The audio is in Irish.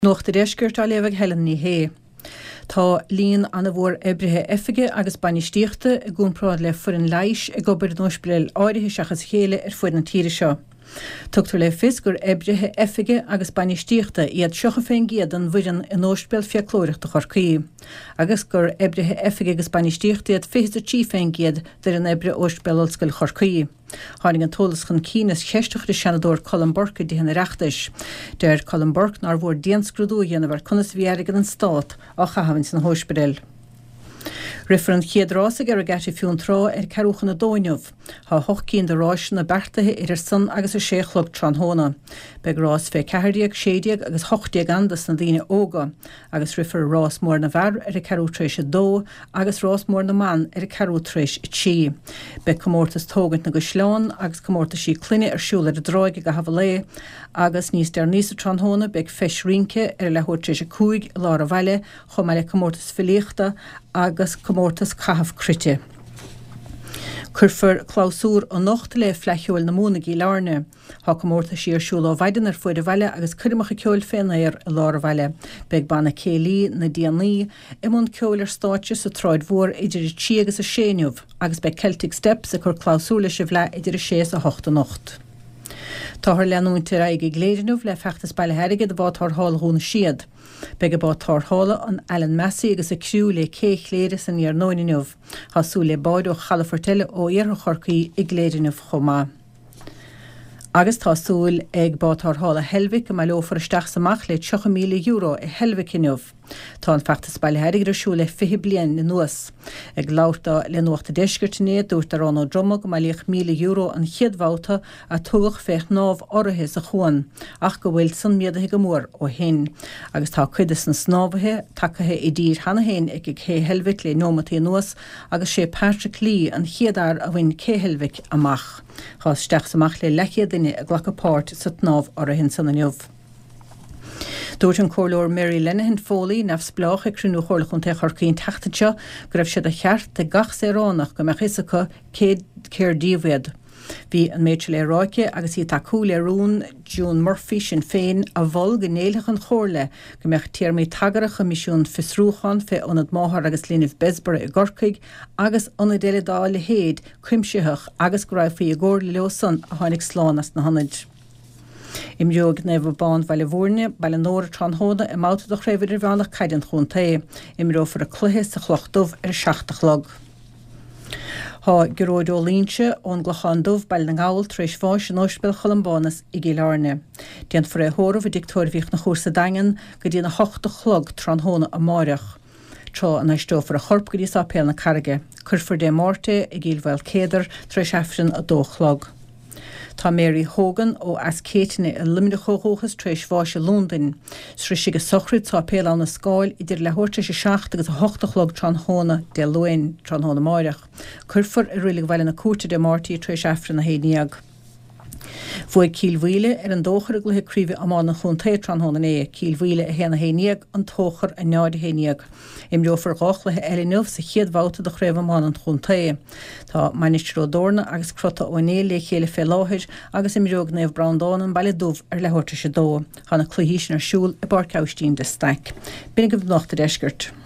Nuacht a deisgurt a léveh Helen ní hé. Tá líon anna bhór ebrithe efige agus banistíochta a gúnprád le furin leiis a gobar an ospidéal áirithe seachas chéile fuin an tíre seo. Tugtar le fis gur ebrithe efige agus banistíochta iad seocha féin giad an bhuian in ospidéal fiaclóireachta chorcaí. Agus gur ebrithe efige agus banistíochta iad féidir tí féin giad dar an ebre ospidéal ollscoil chorcaí. Hánig an tólas chun cínas cheistach de senador Colin Burke di hena reachtais. Der Colin Burke nar bhór diansgrúdú dhéana bhar cunas bhíargan an stát á chahainn san hóspidéal. Rifar an chiaadrásig ar a gati fiún trá ceúchan na dóineh, Tá hochcín de ráis na bertathe ar san agus a séchlog Tranhóna. Beg rás fé ceirdiag, sédiag agus hochdiag andas na dtíine óga, agus rifar rás mór na bhar ar a ceútrééis a dó, agus rás mór na man ar a ceútrééis i tí. Beg commórtas tógant na go sláán, agus commórtas sí cluine ar siúla a dráige go havalé, agus níos der níos a Tranhóna beg feis rinke ar lehórtrééis a cúig lá a bhaile, chomeile commórtas filiachta, agus commórtas cahaf crite. Curfar clausúr an nocht le fleisiúil na múna í lárne, Tá commórtas sí ar siúla bhaidan ar fuid a bhaile agus cuireach a ceol fénair a lá a bhaile, beg banna célí na díanaí, imún ceol ar státe sa tráid mhór idir tí agus a séniuh, agus be Celtic Steps a chur clausúla se bhle idir a sés a hocht a nocht. Táthar leanúinte raige gléidirnúh le feachtas bailtheirige de bá tarthála húna siad. Beg a bá tarthála an Alan Massey agus a cruú le céich léire san ar 9 Thasú le báid ó chalafortile ó iartha chorcaí i gléidirnúh chomá. Agus tásúil ag bá tarthála Helvig a meilófar isteach samach le €9,000 i Helvig inniuh. Tá an feachtas bailtheirige arsú le 5 bliain na nuas. Ag láirta le nuachta deisgirtné dúirt ar an ó droma go meilíoch €1,000 an chiadbháta a tugach féich námh orthe sa chuan, ach go bhfuil san miadathe go mór ó hin. Agus tá cuidas na snámhathe takathe i dtír hana héin ag cé Helvig le nómatí nuas agus sé Patrick Lee an chiadar a bhain cé Helvig amach. Tá steach samach le lechiad duine a glacapáirt sa námh orthe san aniuh. Dúirt an cóirleoir Mary Lenehan Foley nefs blách ag crúnú chorlachún te chorcaín teachtaide go raibh siad a cheart de gach séránach go meach isacha céir díomhéad. Bhí an méid le ráice agus í taú le rún June Murphy sin féin a bhol go néalach an chóirle go meach tíarmí tagaracha misisiún fisrúchan fé onad máthar agus líanamh besbar i gorcaig agus onad déile dá le héad cuimseach agus go raibh faí a ggóir le leosan a tháinig slán as na hanaid. Imreog nefh bán bhaile bhórne, baile nóir Tranhóna i máta do chréidir bhealach caidan chun ta, imreofar a cluthe sa chlochtúh ar 60 log. Tá goróid ó línse ón glachandúh bail na gáil tréis fáis an ospidéal Cholambánas i Gílárne. Déan for é thóramh dictóirhíoch na chósa dagan go dtíana 8 log Tranhóna a máireach. Trá an éistófar a chorp go dtí sapéal na carige, curfar dé mórte i Gílbhail céadar tréis efrin a 2 log. Tá Mary Hogan ó Ascéitine a limide chóchóchas tréis bháise Lúndain. Srí si go sochrid tá péal na scáil idir le thuirte sé 6 agus 8 log Tranhóna de Luin Tranhóna máireach. Curfar a rilig bhaile na cuairte de mártaí tréis efrin na héníag. Fuaid cílmhuile ar an dóchar a gluthe críomh amán na chuntaí Tranhóna é, cílmhuile a héna héníag an tóchar a neáid héníag. Imreofar gáchlathe eileanmh sa chiadbháta do chréibh amán an chuntaí. Tá Ministró Dorna agus crota óné le chéile fé láthir agus imreog nefh Browndánan baile dúmh ar lethórta sé dó. Chana cluhísin ar siúl i bar Cowstín de Stack. Bínig go bhnacht a deisgurt.